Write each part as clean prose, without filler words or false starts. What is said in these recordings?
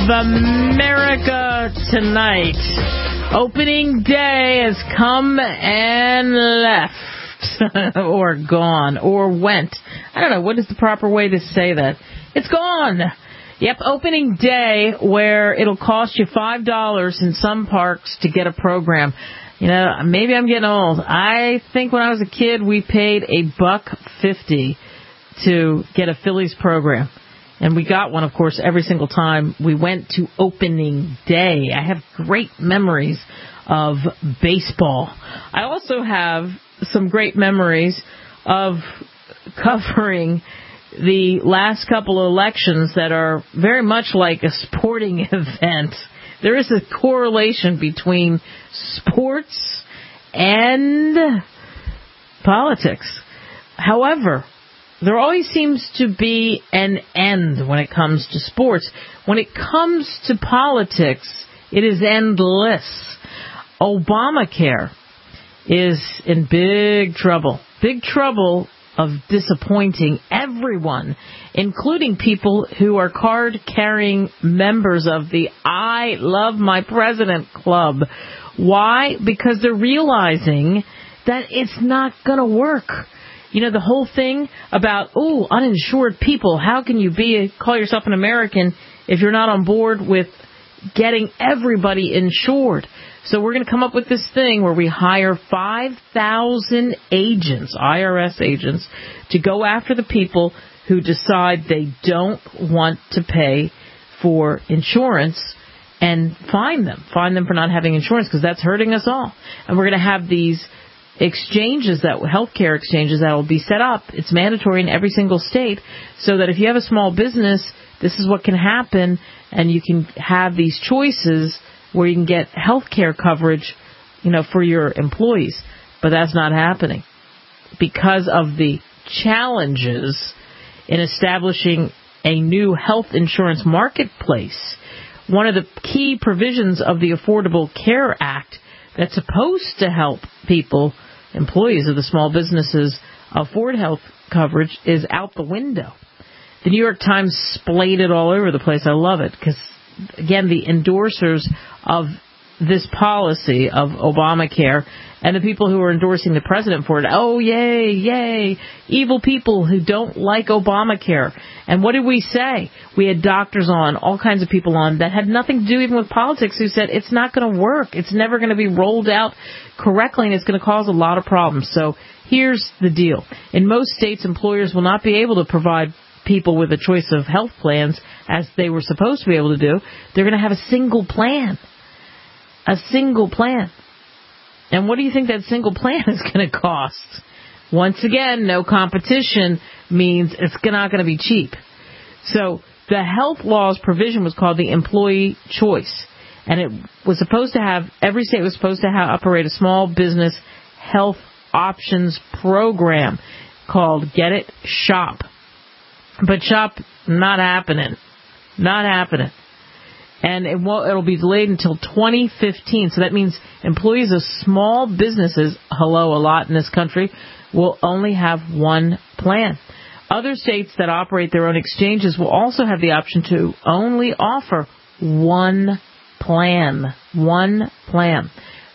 America tonight. Opening day has come and left, or gone, or went. I don't know, what is the proper way to say that? It's gone. Yep, opening day where it'll cost you $5 in some parks to get a program. You know, maybe I'm getting old. I think when I was a kid, we paid $1.50 to get a Phillies program. And we got one, of course, every single time we went to opening day. I have great memories of baseball. I also have some great memories of covering the last couple of elections that are very much like a sporting event. There is a correlation between sports and politics. However, there always seems to be an end when it comes to sports. When it comes to politics, it is endless. Obamacare is in big trouble. Big trouble of disappointing everyone, including people who are card-carrying members of the I Love My President Club. Why? Because they're realizing that it's not going to work. You know, the whole thing about, uninsured people, how can you call yourself an American if you're not on board with getting everybody insured? So we're going to come up with this thing where we hire 5,000 agents, IRS agents, to go after the people who decide they don't want to pay for insurance and fine them for not having insurance, because that's hurting us all. And we're going to have these exchanges, healthcare exchanges that will be set up. It's mandatory in every single state, so that if you have a small business, this is what can happen, and you can have these choices where you can get healthcare coverage, for your employees. But that's not happening because of the challenges in establishing a new health insurance marketplace. One of the key provisions of the Affordable Care Act that's supposed to help people, employees of the small businesses, afford health coverage is out the window. The New York Times splayed it all over the place. I love it because, again, the endorsers of this policy of Obamacare and the people who are endorsing the president for it, yay, yay, evil people who don't like Obamacare. And what did we say? We had doctors on, all kinds of people on that had nothing to do even with politics, who said it's not going to work. It's never going to be rolled out correctly, and it's going to cause a lot of problems. So here's the deal. In most states, employers will not be able to provide people with a choice of health plans as they were supposed to be able to do. They're going to have a single plan. A single plan. And what do you think that single plan is going to cost? Once again, no competition means it's not going to be cheap. So the health laws provision was called the employee choice. And it was supposed to have, every state was supposed to operate a small business health options program called Get It, SHOP. But SHOP, not happening. Not happening. And it'll be delayed until 2015. So that means employees of small businesses, a lot in this country, will only have one plan. Other states that operate their own exchanges will also have the option to only offer one plan. One plan.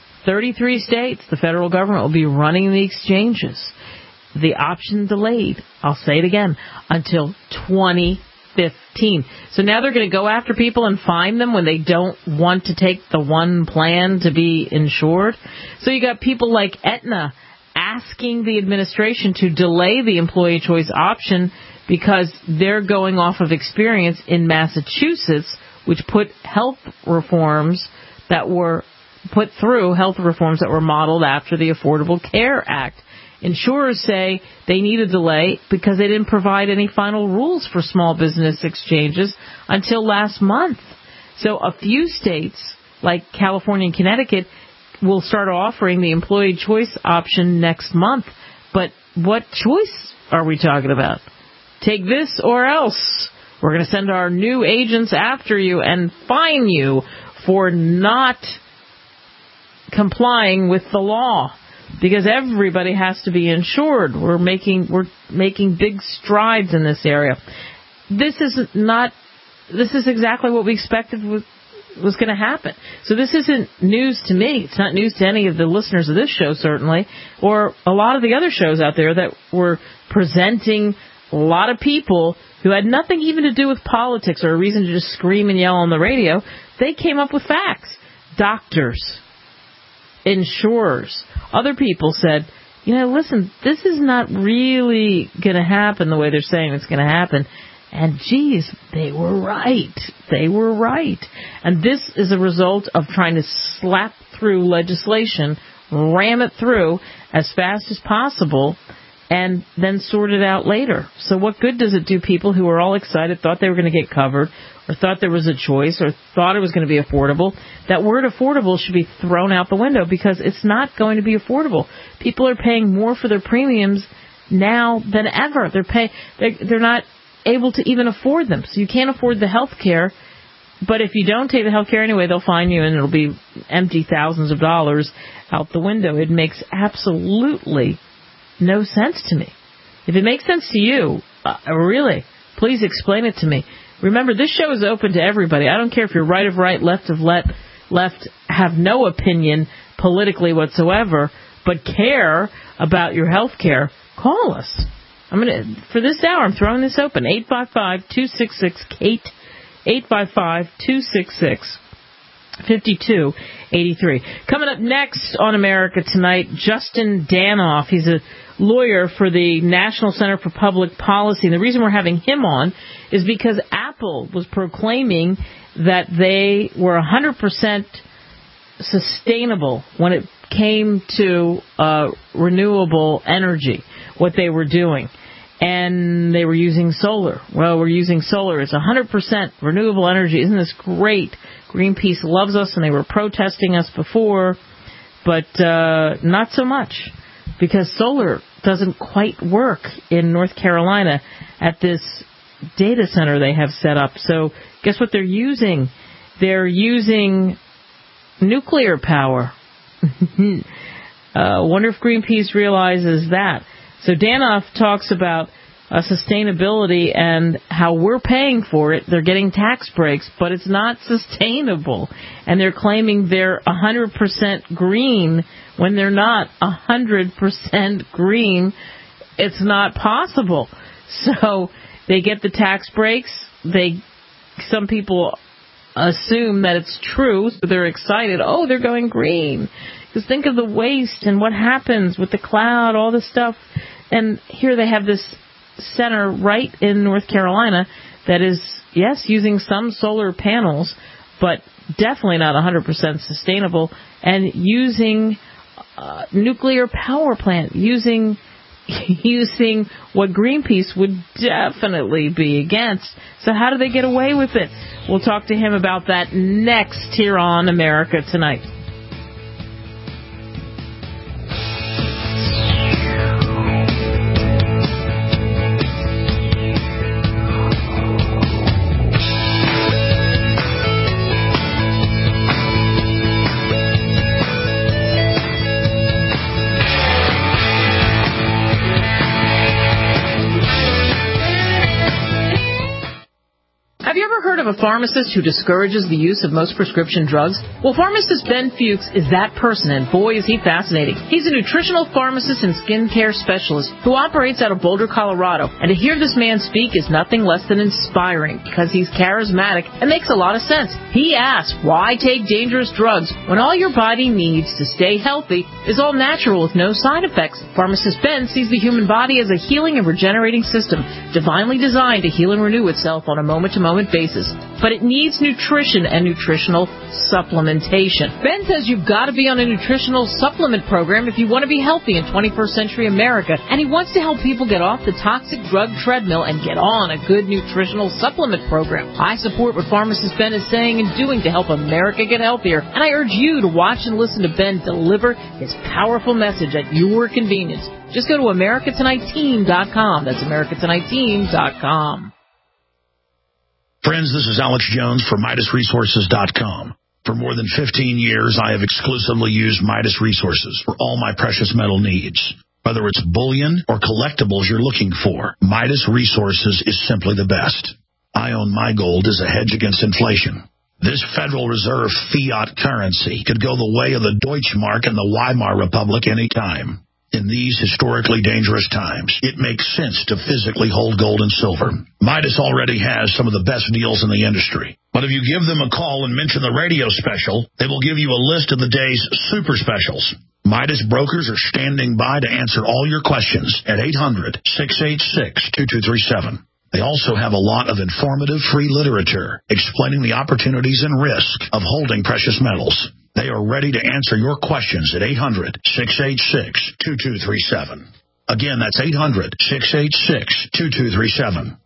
33 states, the federal government will be running the exchanges. The option delayed, I'll say it again, until 2015. So now they're going to go after people and fine them when they don't want to take the one plan to be insured. So you got people like Aetna asking the administration to delay the employee choice option because they're going off of experience in Massachusetts, which put health reforms that were modeled after the Affordable Care Act. Insurers say they need a delay because they didn't provide any final rules for small business exchanges until last month. So a few states, like California and Connecticut, will start offering the employee choice option next month. But what choice are we talking about? Take this or else. We're going to send our new agents after you and fine you for not complying with the law. Because everybody has to be insured. We're making big strides in this area. This is not this is exactly what we expected was going to happen. So this isn't news to me. It's not news to any of the listeners of this show, certainly, or a lot of the other shows out there that were presenting a lot of people who had nothing even to do with politics or a reason to just scream and yell on the radio. They came up with facts. Doctors, insurers, other people said, listen, this is not really going to happen the way they're saying it's going to happen. And, geez, they were right. They were right. And this is a result of trying to slap through legislation, ram it through as fast as possible, and then sort it out later. So what good does it do people who are all excited, thought they were going to get covered, or thought there was a choice, or thought it was going to be affordable? That word affordable should be thrown out the window because it's not going to be affordable. People are paying more for their premiums now than ever. They're not able to even afford them. So you can't afford the health care, but if you don't take the health care anyway, they'll fine you and it'll be empty thousands of dollars out the window. It makes absolutely no sense to me. If it makes sense to you, really, please explain it to me. Remember, this show is open to everybody. I don't care if you're right of right, left of left, have no opinion politically whatsoever, but care about your health care. Call us. For this hour, I'm throwing this open. 855-266-KATE, 855-266-5283. Coming up next on America Tonight, Justin Danhoff. He's a lawyer for the National Center for Public Policy. And the reason we're having him on is because Apple was proclaiming that they were 100% sustainable when it came to renewable energy, what they were doing. And they were using solar. Well, we're using solar. It's 100% renewable energy. Isn't this great? Greenpeace loves us, and they were protesting us before, but not so much, because solar doesn't quite work in North Carolina at this data center they have set up. So guess what they're using? They're using nuclear power. Wonder if Greenpeace realizes that. So Danhoff talks about sustainability and how we're paying for it. They're getting tax breaks, but it's not sustainable. And they're claiming they're 100% green when they're not 100% green. It's not possible. So they get the tax breaks. Some people assume that it's true, so they're excited. Oh, they're going green. Because think of the waste and what happens with the cloud, all this stuff. And here they have this center right in North Carolina that is, yes, using some solar panels, but definitely not 100% sustainable, and using nuclear power plant, using what Greenpeace would definitely be against. So how do they get away with it? We'll talk to him about that next here on America Tonight. Of a pharmacist who discourages the use of most prescription drugs? Well, pharmacist Ben Fuchs is that person, and boy, is he fascinating. He's a nutritional pharmacist and skincare specialist who operates out of Boulder, Colorado, and to hear this man speak is nothing less than inspiring because he's charismatic and makes a lot of sense. He asks, why take dangerous drugs when all your body needs to stay healthy is all natural with no side effects? Pharmacist Ben sees the human body as a healing and regenerating system, divinely designed to heal and renew itself on a moment-to-moment basis. But it needs nutrition and nutritional supplementation. Ben says you've got to be on a nutritional supplement program if you want to be healthy in 21st century America, and he wants to help people get off the toxic drug treadmill and get on a good nutritional supplement program. I support what pharmacist Ben is saying and doing to help America get healthier, and I urge you to watch and listen to Ben deliver his powerful message at your convenience. Just go to AmericaTonightTeam.com. That's AmericaTonightTeam.com. Friends, this is Alex Jones for MidasResources.com. For more than 15 years, I have exclusively used Midas Resources for all my precious metal needs. Whether it's bullion or collectibles you're looking for, Midas Resources is simply the best. I own my gold as a hedge against inflation. This Federal Reserve fiat currency could go the way of the Deutschmark and the Weimar Republic any time. In these historically dangerous times, it makes sense to physically hold gold and silver. Midas already has some of the best deals in the industry. But if you give them a call and mention the radio special, they will give you a list of the day's super specials. Midas brokers are standing by to answer all your questions at 800-686-2237. They also have a lot of informative free literature explaining the opportunities and risk of holding precious metals. They are ready to answer your questions at 800-686-2237. Again, that's 800-686-2237.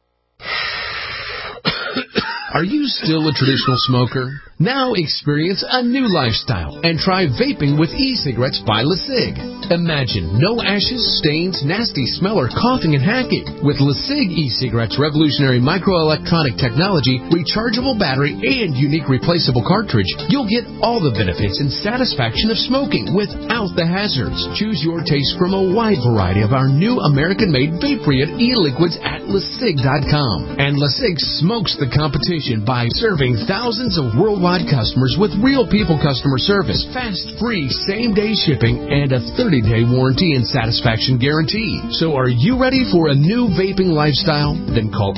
Are you still a traditional smoker? Now experience a new lifestyle and try vaping with e-cigarettes by LeSig. Imagine no ashes, stains, nasty smell, or coughing and hacking. With LeSig e-cigarettes' revolutionary microelectronic technology, rechargeable battery, and unique replaceable cartridge, you'll get all the benefits and satisfaction of smoking without the hazards. Choose your taste from a wide variety of our new American-made Vaporead e-liquids at LeSig.com. And LeSig smokes the competition by serving thousands of worldwide customers with real people customer service, fast, free, same-day shipping, and a 30-day warranty and satisfaction guarantee. So are you ready for a new vaping lifestyle? Then call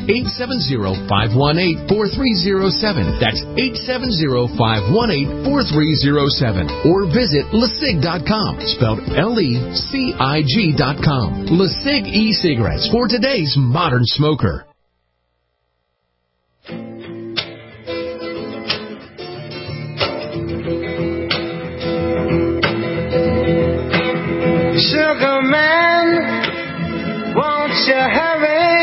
870-518-4307. That's 870-518-4307. Or visit LeSig.com, spelled LECIG.com. LeSig e-cigarettes for today's modern smoker. Sugar man, won't you hurry?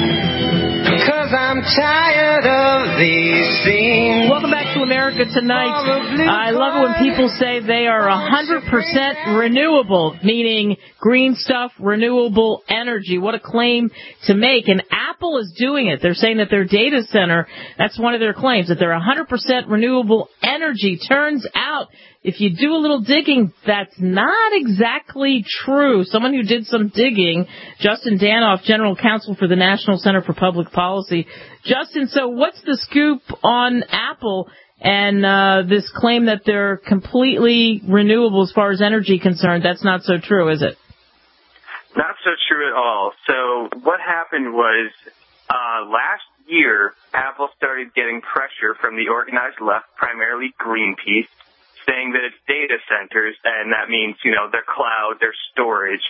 'Cause I'm tired of these scenes. Welcome back to America Tonight. I love it when people say they are 100% renewable, meaning green stuff, renewable energy. What a claim to make. And Apple is doing it. They're saying that their data center, that's one of their claims, that they're 100% renewable energy. Turns out, if you do a little digging, that's not exactly true. Someone who did some digging, Justin Danoff, General Counsel for the National Center for Public Policy. Justin, so what's the scoop on Apple and this claim that they're completely renewable as far as energy concerned? That's not so true, is it? Not so true at all. So what happened was last year, Apple started getting pressure from the organized left, primarily Greenpeace, saying that its data centers, and that means, you know, their cloud, their storage,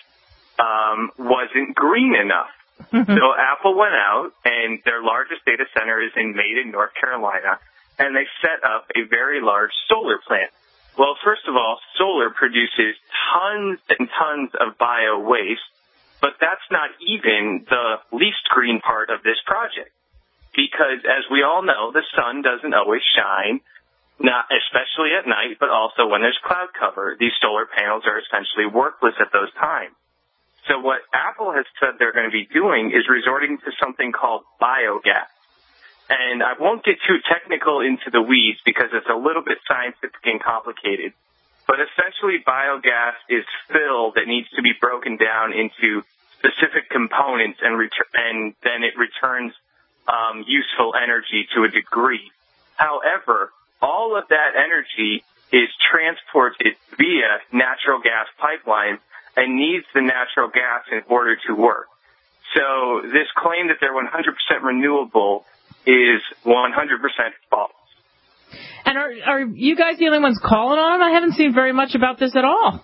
wasn't green enough. So Apple went out, and their largest data center is in Maiden, North Carolina, and they set up a very large solar plant. Well, first of all, solar produces tons and tons of bio waste, but that's not even the least green part of this project. Because, as we all know, the sun doesn't always shine, not especially at night, but also when there's cloud cover. These solar panels are essentially worthless at those times. So what Apple has said they're going to be doing is resorting to something called biogas. And I won't get too technical into the weeds because it's a little bit scientific and complicated. But essentially, biogas is fill that needs to be broken down into specific components, and then it returns useful energy to a degree. However, all of that energy is transported via natural gas pipelines and needs the natural gas in order to work. So this claim that they're 100% renewable is 100% false. And are you guys the only ones calling on them? I haven't seen very much about this at all.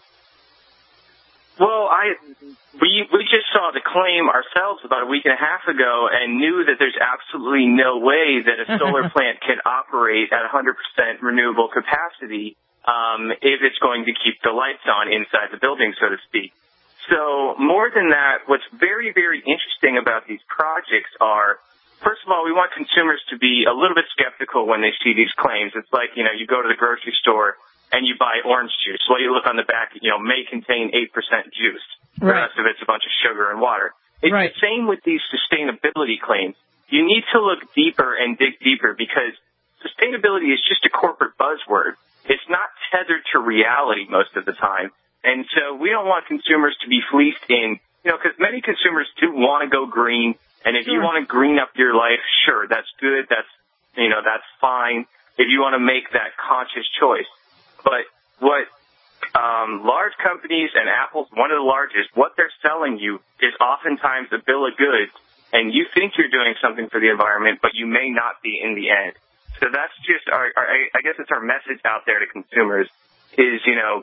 Well, we just saw the claim ourselves about a week and a half ago and knew that there's absolutely no way that a solar plant can operate at 100% renewable capacity if it's going to keep the lights on inside the building, so to speak. So more than that, what's very, very interesting about these projects are, first of all, we want consumers to be a little bit skeptical when they see these claims. It's like, you know, you go to the grocery store and you buy orange juice. Well, you look on the back, you know, may contain 8% juice. The rest of it's a bunch of sugar and water. It's the same with these sustainability claims. You need to look deeper and dig deeper because sustainability is just a corporate buzzword. It's not tethered to reality most of the time. And so we don't want consumers to be fleeced in, you know, because many consumers do want to go green And if you want to green up your life, sure, that's good. That's fine if you want to make that conscious choice. But what large companies, and Apple's one of the largest, what they're selling you is oftentimes a bill of goods, and you think you're doing something for the environment, but you may not be in the end. So that's just I guess it's our message out there to consumers is,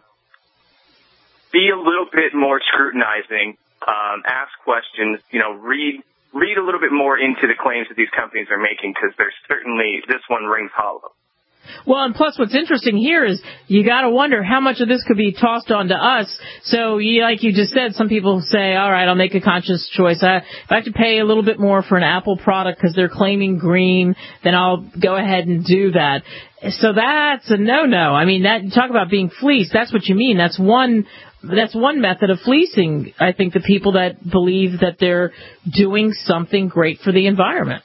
be a little bit more scrutinizing, ask questions, read a little bit more into the claims that these companies are making, because there's certainly, this one rings hollow. Well, and plus what's interesting here is you got to wonder how much of this could be tossed on to us. So, like you just said, some people say, all right, I'll make a conscious choice. If I have to pay a little bit more for an Apple product because they're claiming green, then I'll go ahead and do that. So that's a no-no. I mean, that talk about being fleeced, that's what you mean. That's one method of fleecing, I think, the people that believe that they're doing something great for the environment.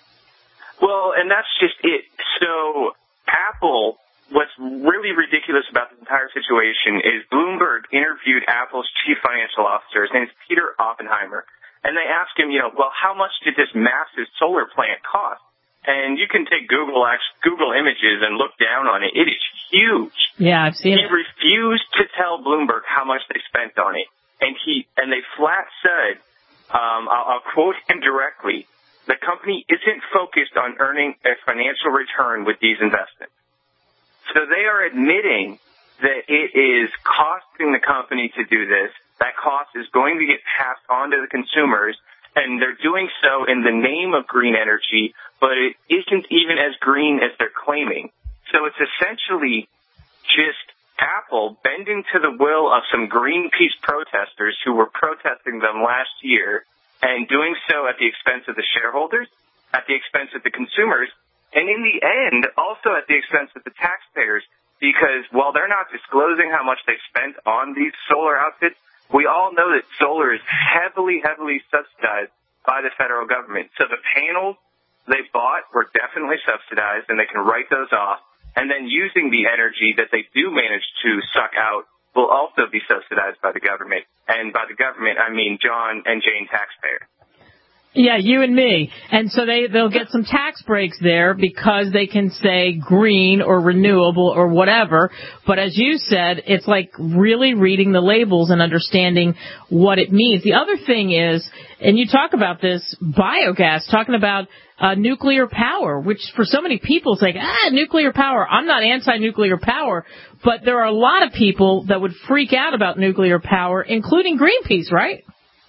Well, and that's just it. So Apple, what's really ridiculous about the entire situation is Bloomberg interviewed Apple's chief financial officer. His name is Peter Oppenheimer. And they asked him, well, how much did this massive solar plant cost? And you can take Google Images and look down on it. It is huge. Yeah, I've seen it. He refused to tell Bloomberg how much they spent on it. And they flat said, I'll quote him directly, the company isn't focused on earning a financial return with these investments. So they are admitting that it is costing the company to do this. That cost is going to get passed on to the consumers, and they're doing so in the name of green energy, but it isn't even as green as they're claiming. So it's essentially just Apple bending to the will of some Greenpeace protesters who were protesting them last year, and doing so at the expense of the shareholders, at the expense of the consumers, and in the end, also at the expense of the taxpayers, because while they're not disclosing how much they spent on these solar outfits, we all know that solar is heavily, heavily subsidized by the federal government. So the panels they bought were definitely subsidized, and they can write those off, and then using the energy that they do manage to suck out will also be subsidized by the government. And by the government, I mean John and Jane taxpayer. Yeah, you and me. And so they'll get some tax breaks there because they can say green or renewable or whatever. But as you said, it's like really reading the labels and understanding what it means. The other thing is, and you talk about this, biogas, talking about nuclear power, which for so many people it's like, nuclear power. I'm not anti-nuclear power, but there are a lot of people that would freak out about nuclear power, including Greenpeace, right?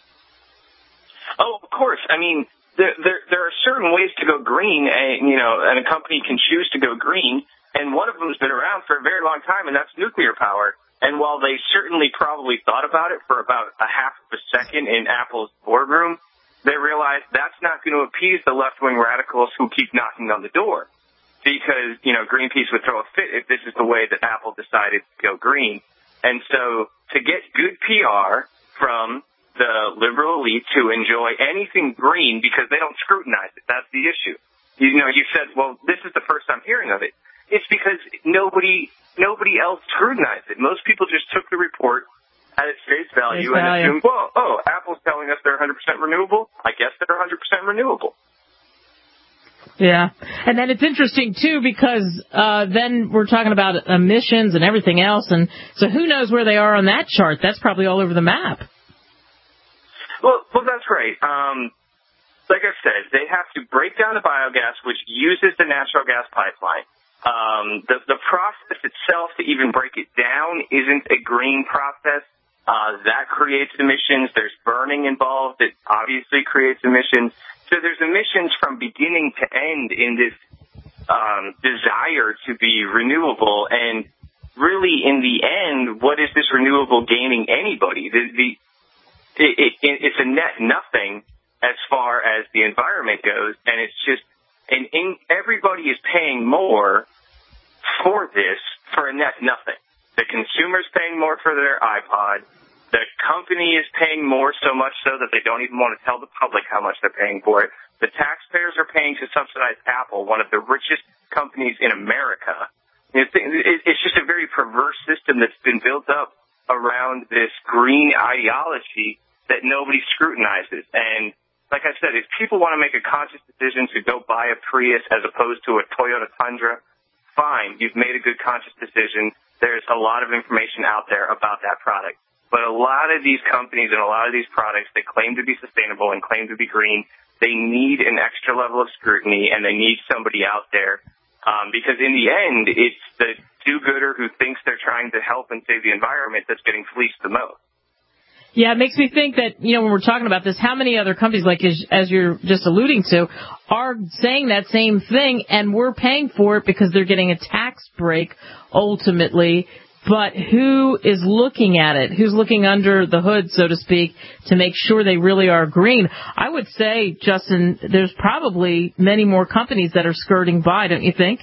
Oh, of course. I mean, there are certain ways to go green, and a company can choose to go green, and one of them has been around for a very long time, and that's nuclear power. And while they certainly probably thought about it for about a half of a second in Apple's boardroom, they realized that's not going to appease the left-wing radicals who keep knocking on the door, because, Greenpeace would throw a fit if this is the way that Apple decided to go green. And so to get good PR from the liberal elite to enjoy anything green because they don't scrutinize it. That's the issue. You said, well, this is the first I'm hearing of it. It's because nobody else scrutinized it. Most people just took the report at its face value and assumed, well, Apple's telling us they're 100% renewable. I guess they're 100% renewable. Yeah. And then it's interesting, too, because then we're talking about emissions and everything else. And so who knows where they are on that chart? That's probably all over the map. Well, that's right. Like I said, they have to break down the biogas, which uses the natural gas pipeline. The process itself to even break it down isn't a green process. That creates emissions. There's burning involved. It obviously creates emissions. So there's emissions from beginning to end in this desire to be renewable. And really, in the end, what is this renewable gaining anybody? It's a net nothing as far as the environment goes, and it's just, everybody is paying more for this for a net nothing. The consumer's paying more for their iPod. The company is paying more, so much so that they don't even want to tell the public how much they're paying for it. The taxpayers are paying to subsidize Apple, one of the richest companies in America. It's just a very perverse system that's been built up around this green ideology that nobody scrutinizes. And like I said, if people want to make a conscious decision to go buy a Prius as opposed to a Toyota Tundra, fine. You've made a good conscious decision. There's a lot of information out there about that product. But a lot of these companies and a lot of these products that claim to be sustainable and claim to be green, they need an extra level of scrutiny, and they need somebody out there. Because in the end, it's the do-gooder who thinks they're trying to help and save the environment that's getting fleeced the most. Yeah, it makes me think that, when we're talking about this, how many other companies, like as you're just alluding to, are saying that same thing, and we're paying for it because they're getting a tax break ultimately. But who is looking at it? Who's looking under the hood, so to speak, to make sure they really are green? I would say, Justin, there's probably many more companies that are skirting by, don't you think?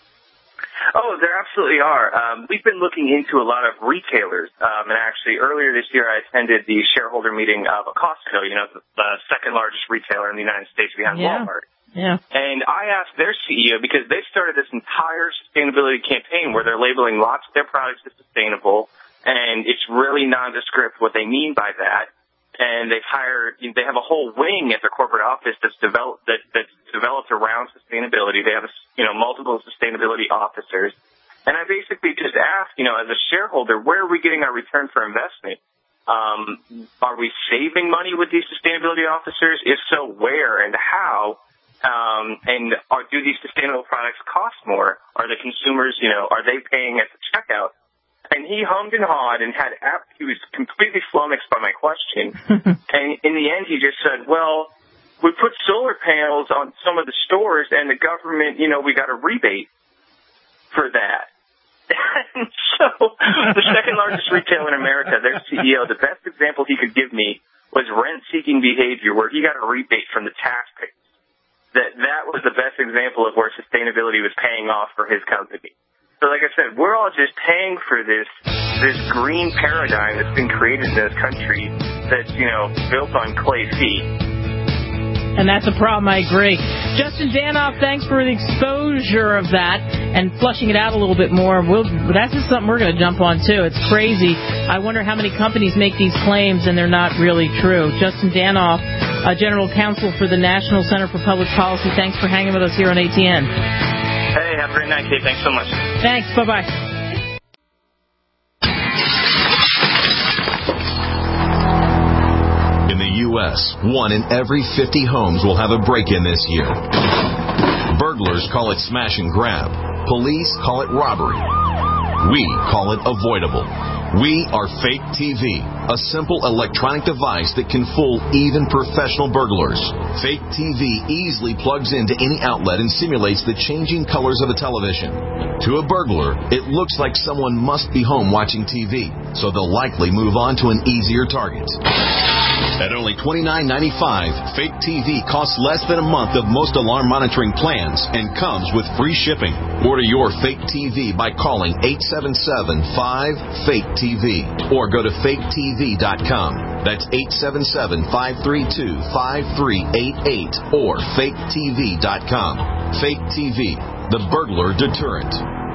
Oh, there absolutely are. We've been looking into a lot of retailers. And actually, earlier this year, I attended the shareholder meeting of a Costco, the second largest retailer in the United States behind Walmart. Yeah. And I asked their CEO, because they started this entire sustainability campaign where they're labeling lots of their products as sustainable, and it's really nondescript what they mean by that. And they have a whole wing at their corporate office that's developed around sustainability. They have multiple sustainability officers. And I basically just asked, as a shareholder, where are we getting our return for investment? Are we saving money with these sustainability officers? If so, where and how? Do these sustainable products cost more? Are the consumers, are they paying at the checkout? And he hummed and hawed and he was completely flummoxed by my question. And in the end, he just said, well, we put solar panels on some of the stores, and the government, we got a rebate for that. And so the second largest retailer in America, their CEO, the best example he could give me was rent-seeking behavior, where he got a rebate from the taxpayers. That was the best example of where sustainability was paying off for his company. So like I said, we're all just paying for this green paradigm that's been created in this country that's, built on clay feet. And that's a problem, I agree. Justin Danhoff, thanks for the exposure of that and flushing it out a little bit more. That's just something we're going to jump on, too. It's crazy. I wonder how many companies make these claims and they're not really true. Justin Danhoff, General Counsel for the National Center for Public Policy, thanks for hanging with us here on ATN. Hey, have a great night, Kate. Thanks so much. Thanks. Bye-bye. In the U.S., 1 in every 50 homes will have a break-in this year. Burglars call it smash and grab. Police call it robbery. We call it avoidable. We are Fake TV, a simple electronic device that can fool even professional burglars. Fake TV easily plugs into any outlet and simulates the changing colors of a television. To a burglar, it looks like someone must be home watching TV, so they'll likely move on to an easier target. At only $29.95, Fake TV costs less than a month of most alarm monitoring plans and comes with free shipping. Order your Fake TV by calling 877-5-FAKE-TV or go to faketv.com. That's 877-532-5388 or faketv.com. Fake TV, the burglar deterrent.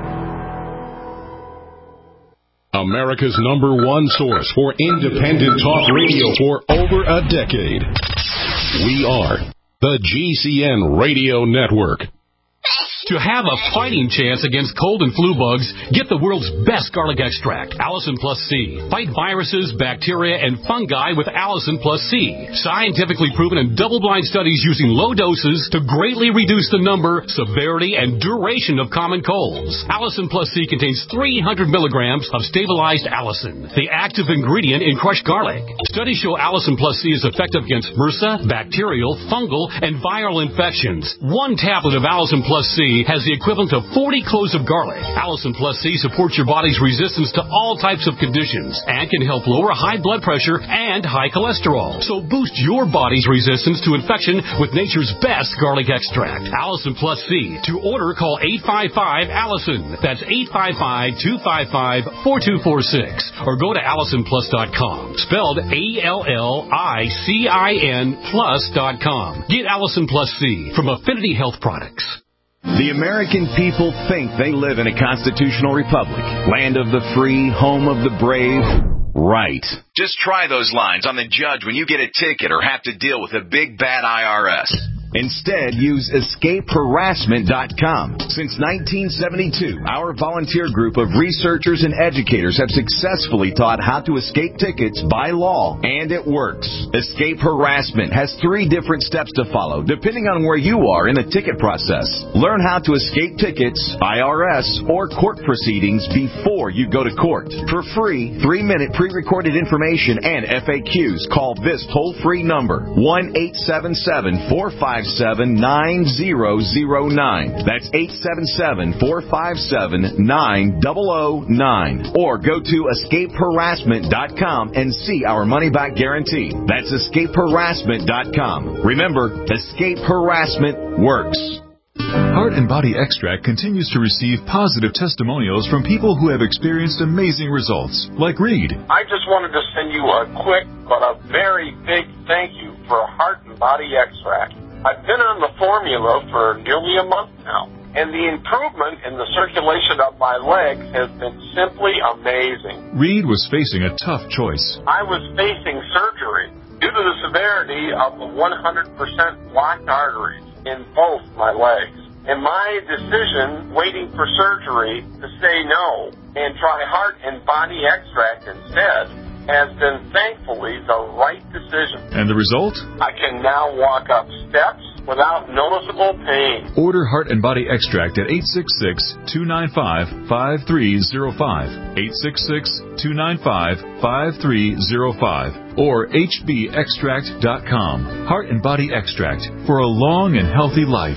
America's #1 source for independent talk radio for over a decade. We are the GCN Radio Network. To have a fighting chance against cold and flu bugs, get the world's best garlic extract, Allison Plus C. Fight viruses, bacteria, and fungi with Allison Plus C. Scientifically proven in double-blind studies using low doses to greatly reduce the number, severity, and duration of common colds. Allison Plus C contains 300 milligrams of stabilized allicin, the active ingredient in crushed garlic. Studies show Allison Plus C is effective against MRSA, bacterial, fungal, and viral infections. 1 tablet of Allison Plus C has the equivalent of 40 cloves of garlic. Allison Plus C supports your body's resistance to all types of conditions and can help lower high blood pressure and high cholesterol. So boost your body's resistance to infection with nature's best garlic extract, Allison Plus C. To order, call 855-ALLISON. That's 855-255-4246. Or go to AllisonPlus.com. Spelled ALLICIN plus.com. Get Allison Plus C from Affinity Health Products. The American people think they live in a constitutional republic, land of the free, home of the brave. Right. Just try those lines on the judge when you get a ticket or have to deal with a big bad IRS. Instead, use escapeharassment.com. Since 1972, our volunteer group of researchers and educators have successfully taught how to escape tickets by law, and it works. Escape Harassment has 3 different steps to follow, depending on where you are in the ticket process. Learn how to escape tickets, IRS, or court proceedings before you go to court. For free, 3-minute pre-recorded information and FAQs, call this toll-free number, 1-877-457-9009. That's 877-457-9009. Or go to escapeharassment.com and see our money-back guarantee. That's escapeharassment.com. Remember, Escape Harassment works. Heart and Body Extract continues to receive positive testimonials from people who have experienced amazing results, like Reed. I just wanted to send you a quick but a very big thank you for Heart and Body Extract. I've been on the formula for nearly a month now, and the improvement in the circulation of my legs has been simply amazing. Reed was facing a tough choice. I was facing surgery due to the severity of the 100% blocked arteries in both my legs. And my decision, waiting for surgery, to say no and try Heart and Body Extract instead, has been thankfully the right decision. And the result? I can now walk up steps without noticeable pain. Order Heart and Body Extract at 866-295-5305, 866-295-5305, or hbextract.com. Heart and Body Extract for a long and healthy life.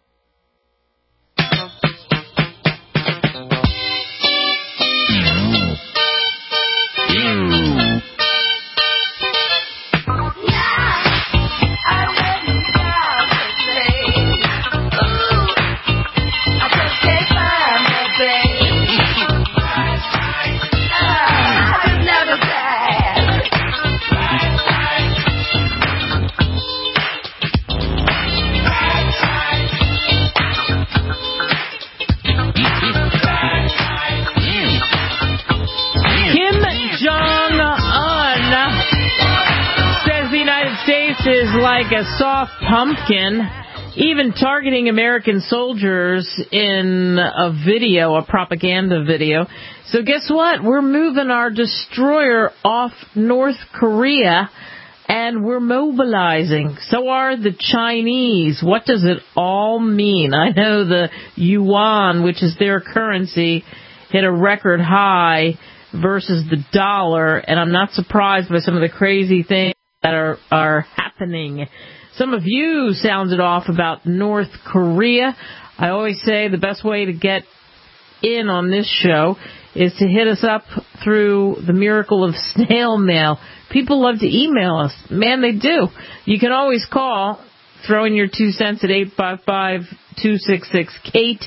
Is like a soft pumpkin, even targeting American soldiers in a video, a propaganda video. So guess what? We're moving our destroyer off North Korea, and we're mobilizing. So are the Chinese. What does it all mean? I know the yuan, which is their currency, hit a record high versus the dollar, and I'm not surprised by some of the crazy things that are happening. Some of you sounded off about North Korea. I always say the best way to get in on this show is to hit us up through the miracle of snail mail. People love to email us. Man, they do. You can always call, throw in your 2 cents at 855-266-KATE,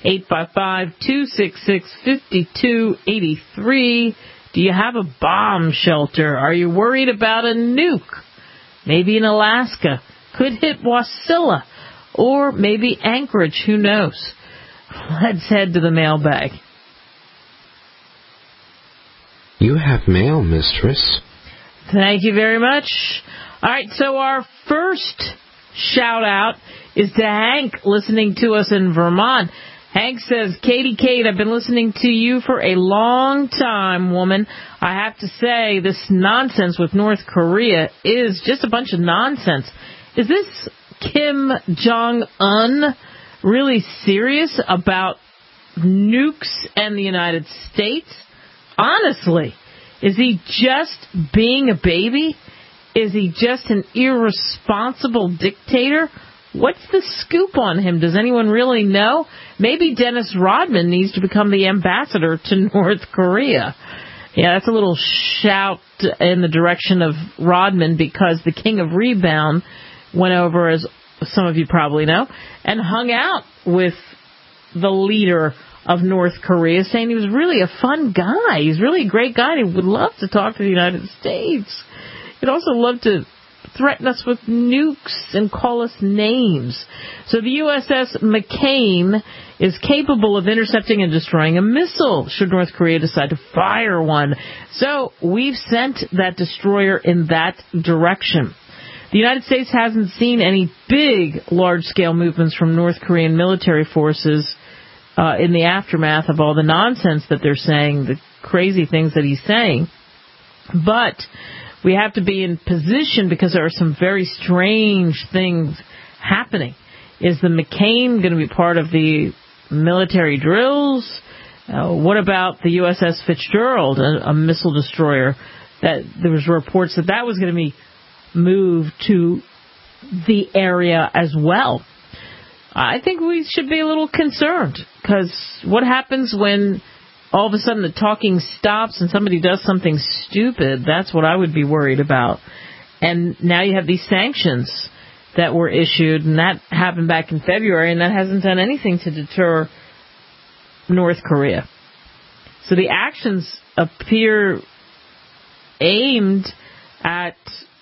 855-266-5283. Do you have a bomb shelter? Are you worried about a nuke? Maybe in Alaska. Could hit Wasilla. Or maybe Anchorage. Who knows? Let's head to the mailbag. You have mail, mistress. Thank you very much. All right, so our first shout-out is to Hank, listening to us in Vermont. Hank says, Katie Kate, I've been listening to you for a long time, woman. I have to say, this nonsense with North Korea is just a bunch of nonsense. Is this Kim Jong-un really serious about nukes and the United States? Honestly, is he just being a baby? Is he just an irresponsible dictator? What's the scoop on him? Does anyone really know? Maybe Dennis Rodman needs to become the ambassador to North Korea. Yeah, that's a little shout in the direction of Rodman, because the King of Rebound went over, as some of you probably know, and hung out with the leader of North Korea, saying he was really a fun guy. He's really a great guy, and he would love to talk to the United States. He'd also love to threaten us with nukes and call us names. So the USS McCain is capable of intercepting and destroying a missile should North Korea decide to fire one. So we've sent that destroyer in that direction. The United States hasn't seen any big, large-scale movements from North Korean military forces in the aftermath of all the nonsense that they're saying, the crazy things that he's saying. But we have to be in position because there are some very strange things happening. Is the McCain going to be part of the military drills? What about the USS Fitzgerald, a missile destroyer? That there was reports that was going to be moved to the area as well. I think we should be a little concerned, because what happens when all of a sudden the talking stops and somebody does something stupid? That's what I would be worried about. And now you have these sanctions that were issued, and that happened back in February, and that hasn't done anything to deter North Korea. So the actions appear aimed at,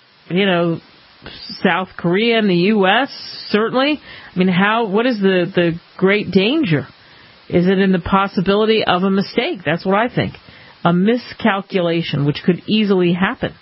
South Korea and the U.S., certainly. I mean, what is the great danger? Is it in the possibility of a mistake? That's what I think. A miscalculation, which could easily happen.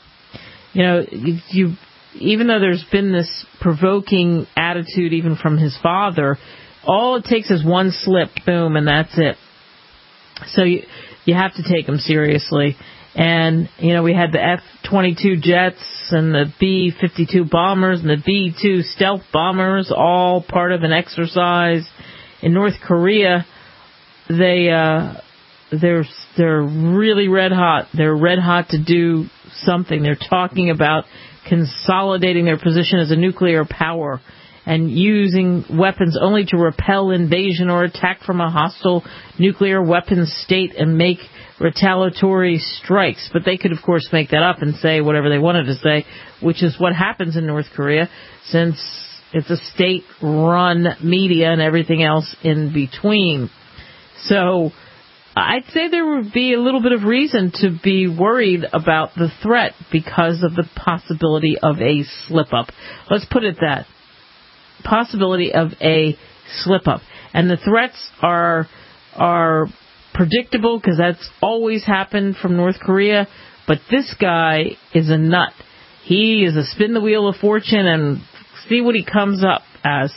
Even though there's been this provoking attitude even from his father, all it takes is one slip, boom, and that's it. So you have to take him seriously. And, we had the F-22 jets and the B-52 bombers and the B-2 stealth bombers, all part of an exercise. In North Korea, they're really red hot. They're red hot to do something. They're talking about consolidating their position as a nuclear power and using weapons only to repel invasion or attack from a hostile nuclear weapons state and make retaliatory strikes. But they could, of course, make that up and say whatever they wanted to say, which is what happens in North Korea, since it's a state-run media and everything else in between. So I'd say there would be a little bit of reason to be worried about the threat because of the possibility of a slip-up. Let's put it that. Possibility of a slip-up. And the threats are predictable because that's always happened from North Korea. But this guy is a nut. He is a spin the wheel of fortune and see what he comes up as.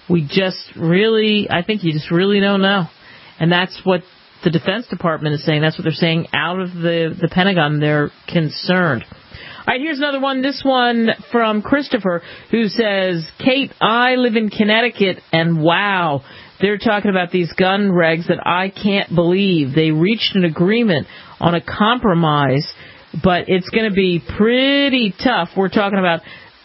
I think you just really don't know. And that's what the Defense Department is saying. That's what they're saying out of the Pentagon. They're concerned. All right, here's another one. This one from Christopher, who says, Kate, I live in Connecticut, and wow, they're talking about these gun regs that I can't believe. They reached an agreement on a compromise, but it's going to be pretty tough. We're talking about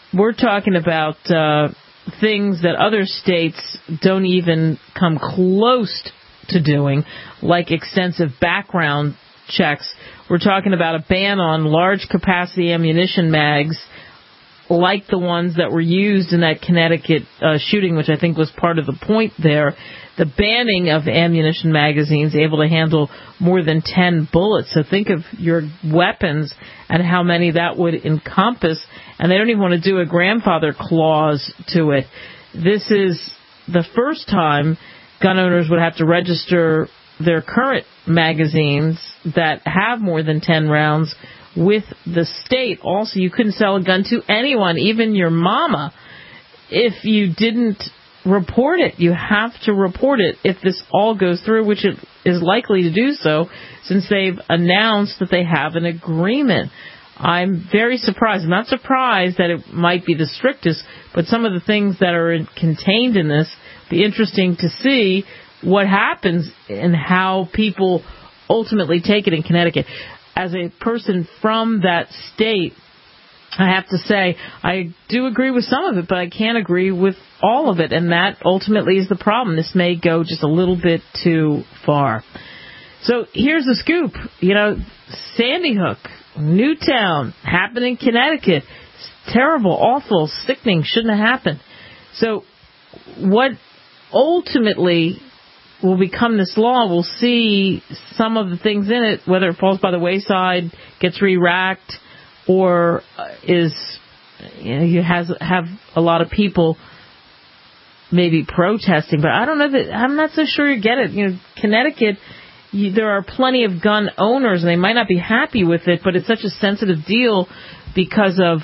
things that other states don't even come close to doing, like extensive background checks. We're talking about a ban on large capacity ammunition mags like the ones that were used in that Connecticut shooting, which I think was part of the point there. The banning of ammunition magazines able to handle more than 10 bullets. So think of your weapons and how many that would encompass. And they don't even want to do a grandfather clause to it. This is the first time gun owners would have to register their current magazines that have more than 10 rounds with the state. Also, you couldn't sell a gun to anyone, even your mama, if you didn't report it. You have to report it if this all goes through, which it is likely to do so, since they've announced that they have an agreement. I'm very surprised. I'm not surprised that it might be the strictest, but some of the things that are contained in this be interesting to see what happens and how people ultimately take it in Connecticut. As a person from that state, I have to say I do agree with some of it, but I can't agree with all of it, and that ultimately is the problem. This may go just a little bit too far. So here's the scoop. Sandy Hook, Newtown, happened in Connecticut. It's terrible, awful, sickening, shouldn't have happened. So what ultimately will become this law, we'll see some of the things in it, whether it falls by the wayside, gets re-racked, or is you have a lot of people maybe protesting, but I don't know that, I'm not so sure you get it. Connecticut, there are plenty of gun owners, and they might not be happy with it, but it's such a sensitive deal because of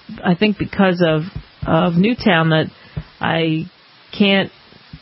Newtown that I can't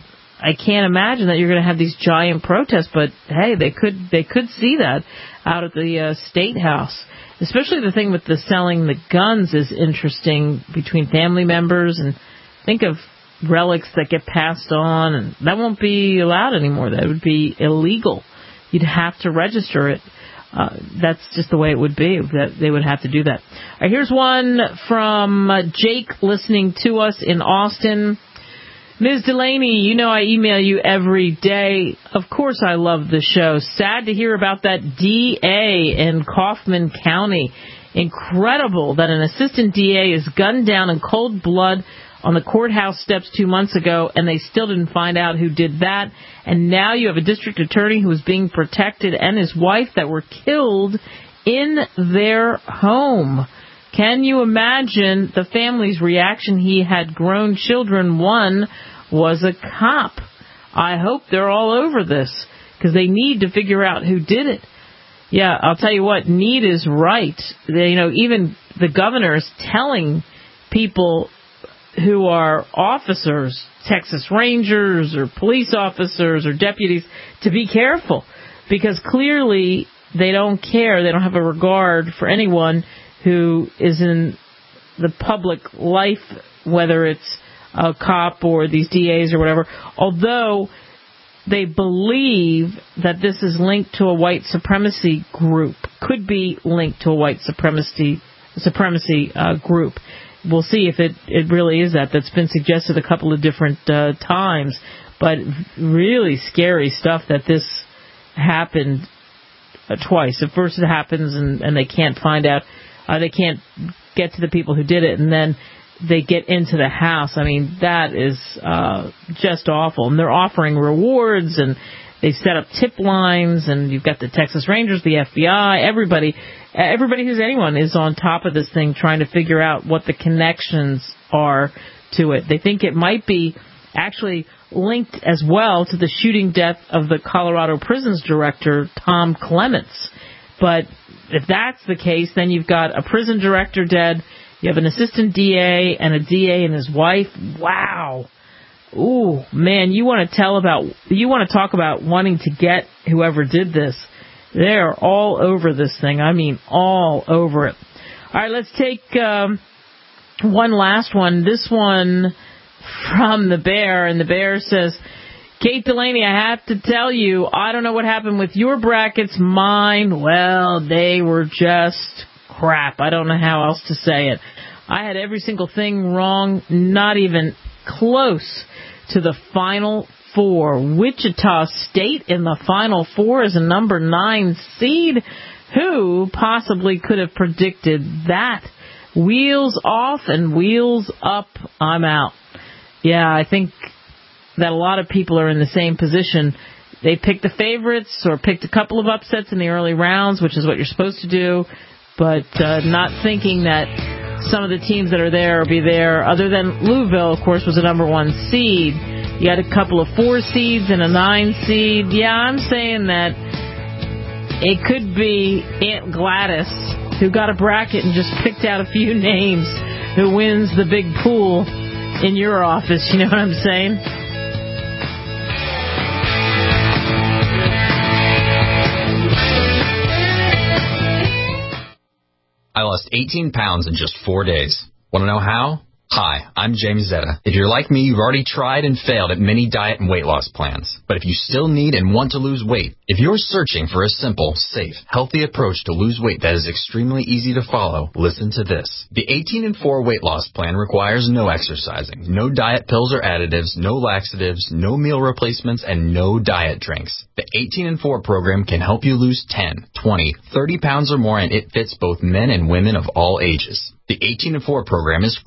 imagine that you're going to have these giant protests. But hey, they could see that out at the State House. Especially the thing with the selling the guns is interesting between family members, and think of relics that get passed on, and that won't be allowed anymore. That would be illegal. You'd have to register it. That's just the way it would be, that they would have to do that. All right, here's one from Jake listening to us in Austin. Ms. Delaney, I email you every day. Of course I love the show. Sad to hear about that DA in Kaufman County. Incredible that an assistant DA is gunned down in cold blood on the courthouse steps 2 months ago, and they still didn't find out who did that. And now you have a district attorney who is being protected, and his wife that were killed in their home. Can you imagine the family's reaction? He had grown children. One was a cop. I hope they're all over this, because they need to figure out who did it. Yeah, I'll tell you what, Need is right. Even the governor is telling people who are officers, Texas Rangers or police officers or deputies, to be careful, because clearly they don't care. They don't have a regard for anyone who is in the public life, whether it's a cop or these DAs or whatever, although they believe that this is linked to a white supremacy group, could be linked to a white supremacy group. We'll see if it really is that. That's been suggested a couple of different times, but really scary stuff that this happened twice. At first it happens and they can't find out, they can't get to the people who did it, and then they get into the house. I mean, that is just awful. And they're offering rewards, and they set up tip lines, and you've got the Texas Rangers, the FBI, everybody who's anyone is on top of this thing trying to figure out what the connections are to it. They think it might be actually linked as well to the shooting death of the Colorado Prisons director, Tom Clements. But if that's the case, then you've got a prison director dead, you have an assistant DA and a DA and his wife. Wow. Ooh, man, you want to talk about wanting to get whoever did this. They're all over this thing. I mean, all over it. All right, let's take one last one. This one from the Bear, and the Bear says, Kate Delaney, I have to tell you, I don't know what happened with your brackets. Mine, well, they were just crap. I don't know how else to say it. I had every single thing wrong, not even close to the Final Four. Wichita State in the Final Four is a number 9 seed. Who possibly could have predicted that? Wheels off and wheels up. I'm out. Yeah, I think that a lot of people are in the same position. They picked the favorites or picked a couple of upsets in the early rounds, which is what you're supposed to do, but not thinking that some of the teams that are there will be there. Other than Louisville, of course, was a number 1 seed. You had a couple of 4 seeds and a 9 seed. Yeah, I'm saying that it could be Aunt Gladys, who got a bracket and just picked out a few names, who wins the big pool in your office. You know what I'm saying? I lost 18 pounds in just 4 days. Want to know how? Hi, I'm James Zetta. If you're like me, you've already tried and failed at many diet and weight loss plans. But if you still need and want to lose weight, if you're searching for a simple, safe, healthy approach to lose weight that is extremely easy to follow, listen to this. The 18 and 4 weight loss plan requires no exercising, no diet pills or additives, no laxatives, no meal replacements, and no diet drinks. The 18 and 4 program can help you lose 10, 20, 30 pounds or more, and it fits both men and women of all ages. The 18 and 4 program is crystal clear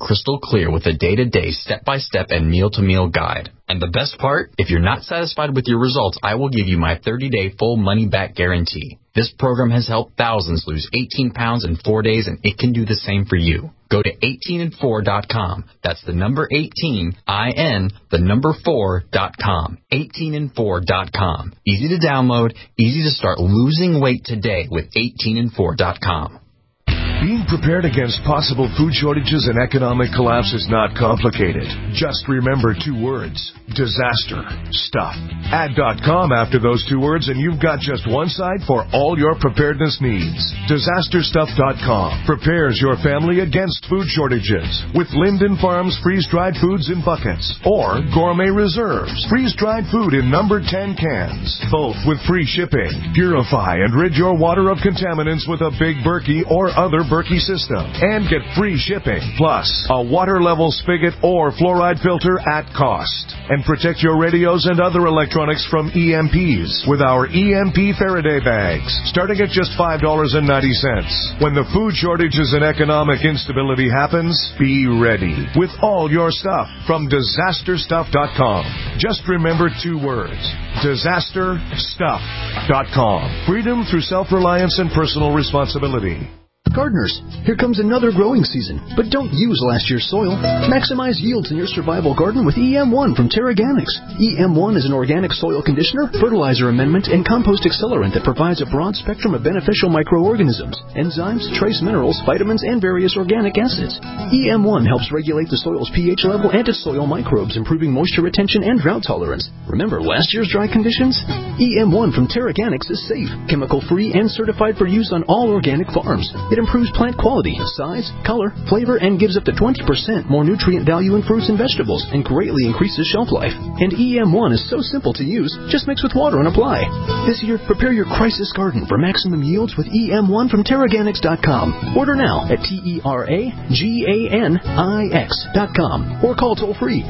clear with a day-to-day, step-by-step, and meal-to-meal guide. And the best part? If you're not satisfied with your results, I will give you my 30-day full money-back guarantee. This program has helped thousands lose 18 pounds in 4 days, and it can do the same for you. Go to 18and4.com. That's the number 18, the number 4.com. 18and4.com. Easy to download, easy to start losing weight today with 18and4.com. Being prepared against possible food shortages and economic collapse is not complicated. Just remember 2 words: disaster stuff. Add .com after those 2 words and you've got just one site for all your preparedness needs. DisasterStuff.com prepares your family against food shortages with Linden Farms freeze-dried foods in buckets or Gourmet Reserves freeze-dried food in numbered 10 cans, both with free shipping. Purify and rid your water of contaminants with a Big Berkey or other Berkey system and get free shipping, plus a water level spigot or fluoride filter at cost. And protect your radios and other electronics from EMPs with our EMP Faraday bags, starting at just $5.90. When the food shortages and economic instability happens, be ready with all your stuff from DisasterStuff.com. Just remember 2 words: DisasterStuff.com. Freedom through self-reliance and personal responsibility. Gardeners, here comes another growing season, but don't use last year's soil. Maximize yields in your survival garden with EM1 from Terraganics. EM1 is an organic soil conditioner, fertilizer amendment, and compost accelerant that provides a broad spectrum of beneficial microorganisms, enzymes, trace minerals, vitamins, and various organic acids. EM1 helps regulate the soil's pH level and its soil microbes, improving moisture retention and drought tolerance. Remember last year's dry conditions? EM1 from Terraganics is safe, chemical-free, and certified for use on all organic farms. It improves plant quality, size, color, flavor, and gives up to 20% more nutrient value in fruits and vegetables and greatly increases shelf life. And EM1 is so simple to use, just mix with water and apply. This year, prepare your crisis garden for maximum yields with EM1 from Terraganics.com. Order now at TerraGanix.com or call toll-free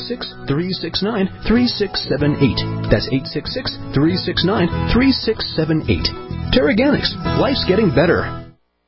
866-369-3678. That's 866-369-3678. Terraganics. Life's getting better.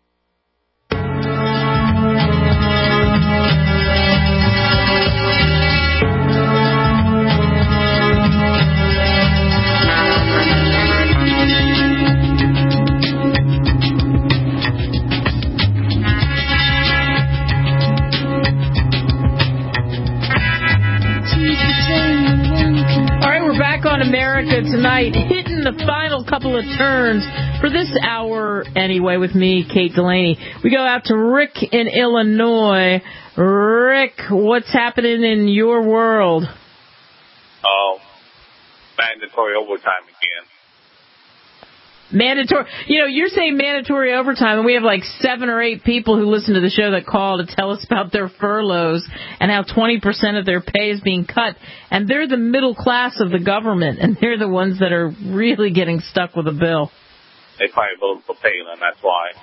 America tonight, hitting the final couple of turns for this hour anyway with me, Kate Delaney. We go out to Rick in Illinois. Rick, what's happening in your world? Mandatory overtime again. Mandatory. You know, you're saying mandatory overtime, and we have like 7 or 8 people who listen to the show that call to tell us about their furloughs and how 20% of their pay is being cut. And they're the middle class of the government, and they're the ones that are really getting stuck with a bill. They probably voted for Palin, that's why.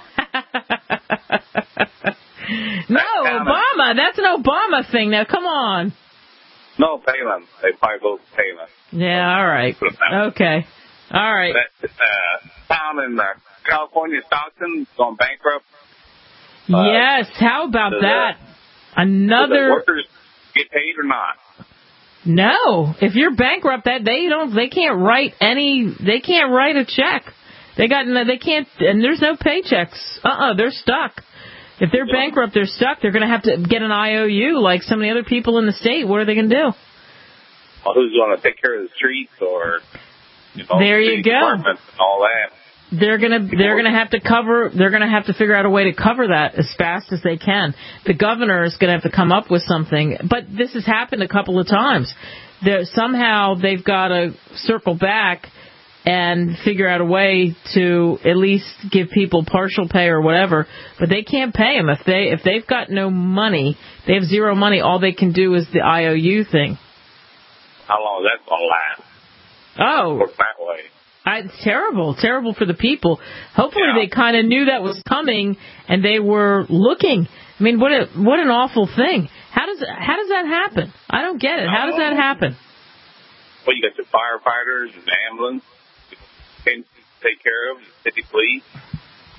No, Obama. That's an Obama thing. Now, come on. No, Palin. They probably voted for Palin. Yeah, all right. Okay. All right. Town in California, Stockton, gone bankrupt. Yes. How about that? Another. Do the workers get paid or not? No. If you're bankrupt, they can't write a check. They can't, and there's no paychecks. They're stuck. If they're bankrupt, they're stuck. They're going to have to get an IOU like some of the other people in the state. What are they going to do? Well, who's going to take care of the streets or? There you go. And all that. They're gonna have to figure out a way to cover that as fast as they can. The governor is gonna have to come up with something. But this has happened a couple of times. Somehow they've got to circle back and figure out a way to at least give people partial pay or whatever. But they can't pay them if they've got no money. They have zero money. All they can do is the IOU thing. How long is that gonna last? Oh, that way. It's terrible for the people. Hopefully they kind of knew that was coming and they were looking. I mean, what an awful thing. How does that happen? I don't get it. How does that happen? Well, you got the firefighters and the ambulance can take care of the city police.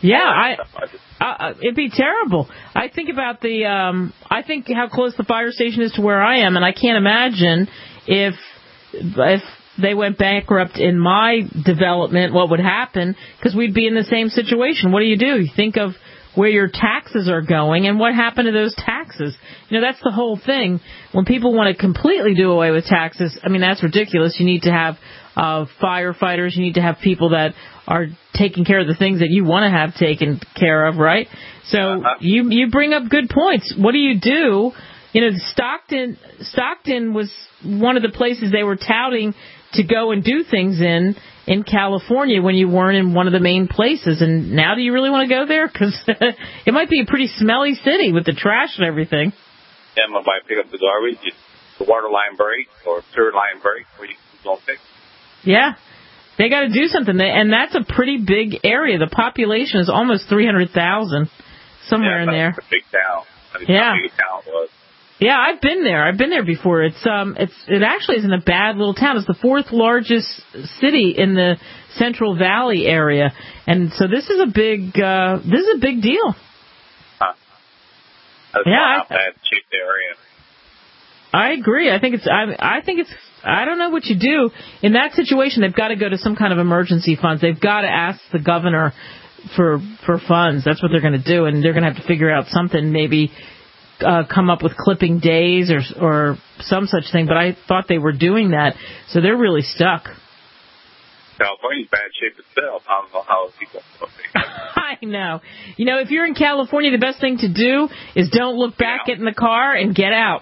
Yeah, it'd be terrible. I think about I think how close the fire station is to where I am, and I can't imagine if they went bankrupt in my development, what would happen, because we'd be in the same situation. What do? You think of where your taxes are going and what happened to those taxes. That's the whole thing. When people want to completely do away with taxes, I mean, that's ridiculous. You need to have firefighters. You need to have people that are taking care of the things that you want to have taken care of, right? So you bring up good points. What do you do? Stockton was one of the places they were touting to go and do things in California when you weren't in one of the main places. And now do you really want to go there? Because it might be a pretty smelly city with the trash and everything. Yeah, I might pick up the garbage, the water line break or sewer line break where you don't fix. Yeah, they got to do something. And that's a pretty big area. The population is almost 300,000, somewhere in there. It's a big town. I mean, yeah. How big a town it was. Yeah, I've been there. I've been there before. It actually isn't a bad little town. It's the fourth largest city in the Central Valley area, and so this is a big deal. Huh. That's not bad, cheap area. I agree. I think I don't know what you do in that situation. They've got to go to some kind of emergency funds. They've got to ask the governor for funds. That's what they're going to do, and they're going to have to figure out something. Maybe come up with clipping days or some such thing. But I thought they were doing that, so they're really stuck. California's bad shape itself. I don't know how people will be. I know. If you're in California, the best thing to do is don't look back, get in the car, and get out.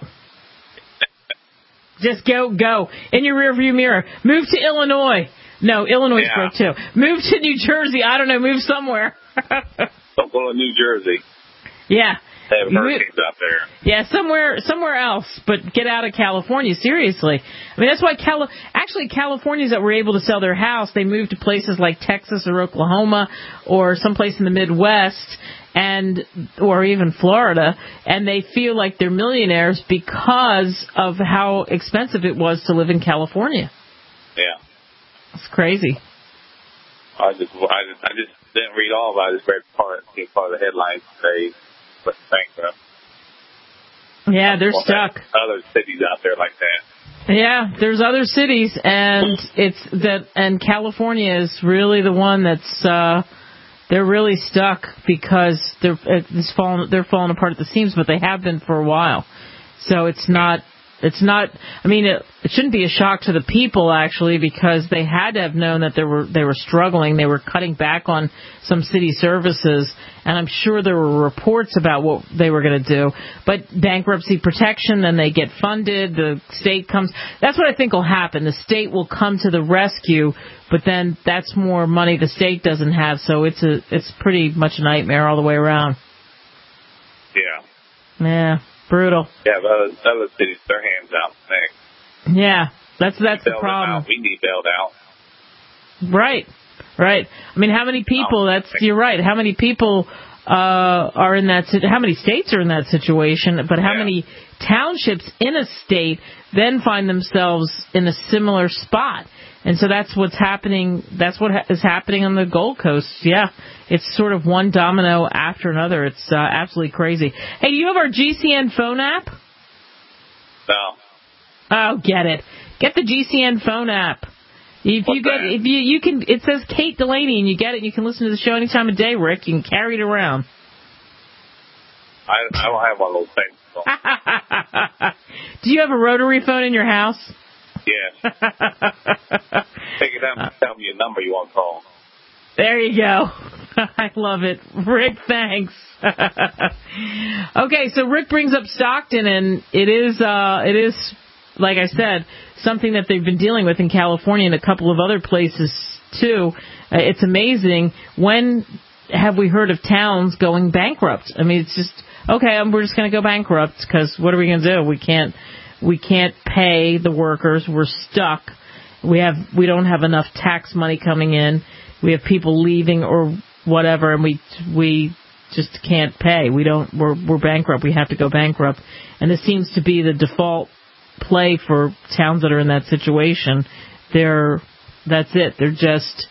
Just go. In your rearview mirror. Move to Illinois. No, Illinois is broke too. Move to New Jersey. I don't know. Move somewhere. Don't go to New Jersey. Yeah. They have hurricanes out there. Yeah, somewhere else, but get out of California, seriously. I mean, that's why Californians that were able to sell their house, they moved to places like Texas or Oklahoma or someplace in the Midwest or even Florida, and they feel like they're millionaires because of how expensive it was to live in California. Yeah. It's crazy. I just didn't read all about it. I just read part of the headlines today. But bankrupt. Yeah, they're stuck. Other cities out there like that. Yeah, there's other cities, and and California is really the one that's they're really stuck because they're falling apart at the seams, but they have been for a while. So it's not. I mean, it shouldn't be a shock to the people actually, because they had to have known that they were struggling. They were cutting back on some city services, and I'm sure there were reports about what they were going to do. But bankruptcy protection, then they get funded. The state comes. That's what I think will happen. The state will come to the rescue, but then that's more money the state doesn't have. So it's pretty much a nightmare all the way around. Yeah. Yeah. Brutal. Yeah, but other cities, their hands out next. Yeah, that's the problem. We need bailed out. Right. I mean, how many people? You're right. How many people are in that? How many states are in that situation? But how many townships in a state then find themselves in a similar spot? And so that's what's happening. That's what is happening on the Gold Coast. Yeah, it's sort of one domino after another. It's absolutely crazy. Hey, do you have our GCN phone app? No. Oh, get it. Get the GCN phone app. You can. It says Kate Delaney, and you get it. And you can listen to the show any time of day, Rick. You can carry it around. I don't have one of those things. Do you have a rotary phone in your house? Yeah. Take it out and tell me your number you want to call. There you go. I love it. Rick, thanks. Okay, so Rick brings up Stockton, and it is, like I said, something that they've been dealing with in California and a couple of other places, too. It's amazing. When have we heard of towns going bankrupt? I mean, it's just, okay, we're just going to go bankrupt, because what are we going to do? We can't pay the workers. We're stuck. We don't have enough tax money coming in. We have people leaving or whatever, and we just can't pay. We're bankrupt. We have to go bankrupt. And this seems to be the default play for towns that are in that situation. That's it. They're just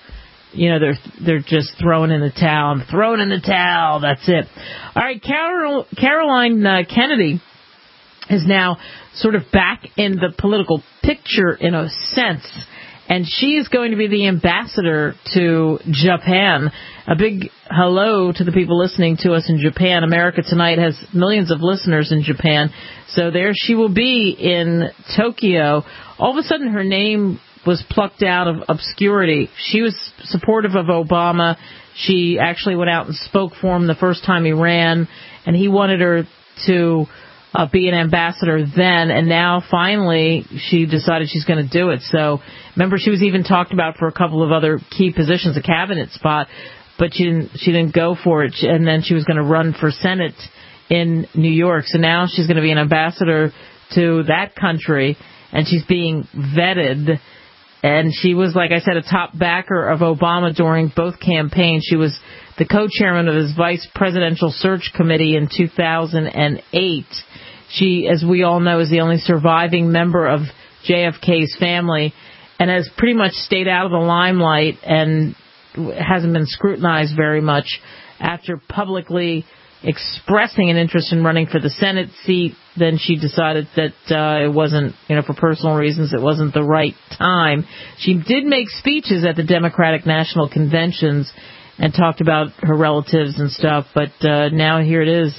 they're just throwing in the towel. I'm throwing in the towel. That's it. All right, Caroline Kennedy is now sort of back in the political picture in a sense, and she is going to be the ambassador to Japan. A big hello to the people listening to us in Japan. America Tonight has millions of listeners in Japan, so there she will be in Tokyo. All of a sudden, her name was plucked out of obscurity. She was supportive of Obama. She actually went out and spoke for him the first time he ran, and he wanted her to be an ambassador then, and now finally she decided she's going to do it. So remember, she was even talked about for a couple of other key positions, a cabinet spot, but she didn't go for it, and then she was going to run for Senate in New York. So now she's going to be an ambassador to that country, and she's being vetted. And she was, like I said, a top backer of Obama during both campaigns. She was the co-chairman of his vice presidential search committee in 2008. She, as we all know, is the only surviving member of JFK's family and has pretty much stayed out of the limelight and hasn't been scrutinized very much after publicly expressing an interest in running for the Senate seat. Then she decided that it wasn't, for personal reasons, it wasn't the right time. She did make speeches at the Democratic National Conventions and talked about her relatives and stuff, but now here it is.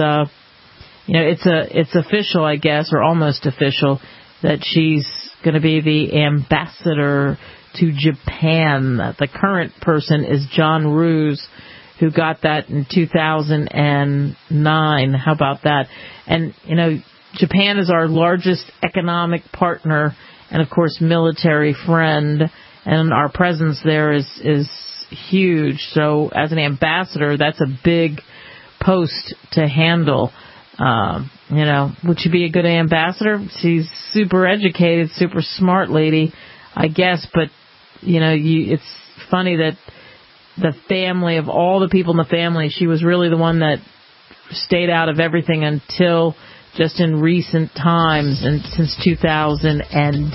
It's official, I guess, or almost official, that she's going to be the ambassador to Japan. The current person is John Roos, who got that in 2009. How about that? And, Japan is our largest economic partner and, of course, military friend, and our presence there is huge. So as an ambassador, that's a big post to handle. Would she be a good ambassador? She's super educated, super smart lady, I guess, but, it's funny that the family, of all the people in the family, she was really the one that stayed out of everything until just in recent times, and since 2008.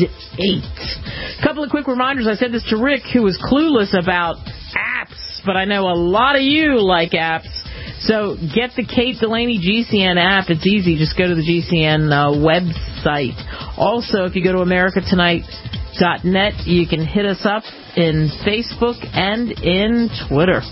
A couple of quick reminders. I said this to Rick, who was clueless about apps, but I know a lot of you like apps. So get the Kate Delaney GCN app. It's easy. Just go to the GCN website. Also, if you go to americatonight.net, you can hit us up in Facebook and in Twitter.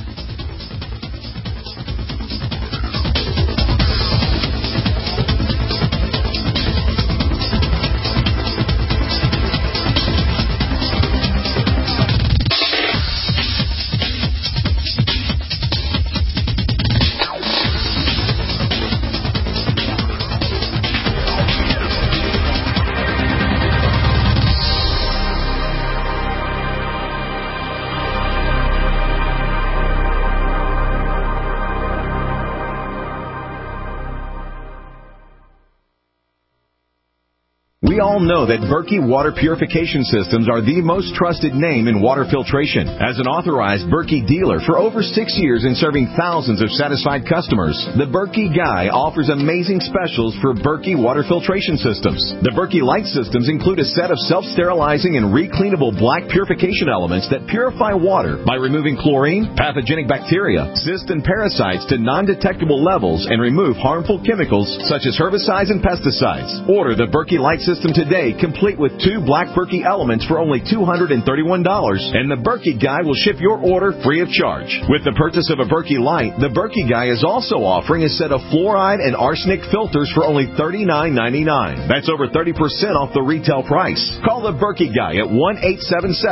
We all know that Berkey Water Purification Systems are the most trusted name in water filtration. As an authorized Berkey dealer for over 6 years and serving thousands of satisfied customers, the Berkey Guy offers amazing specials for Berkey Water Filtration Systems. The Berkey Light Systems include a set of self-sterilizing and recleanable black purification elements that purify water by removing chlorine, pathogenic bacteria, cysts, and parasites to non-detectable levels and remove harmful chemicals such as herbicides and pesticides. Order the Berkey Light System today, complete with 2 black Berkey elements for only $231, and the Berkey Guy will ship your order free of charge. With the purchase of a Berkey Light, the Berkey Guy is also offering a set of fluoride and arsenic filters for only $39.99. That's over 30% off the retail price. Call the Berkey Guy at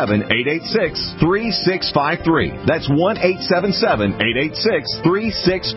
1-877-886-3653. That's 1-877-886-3653.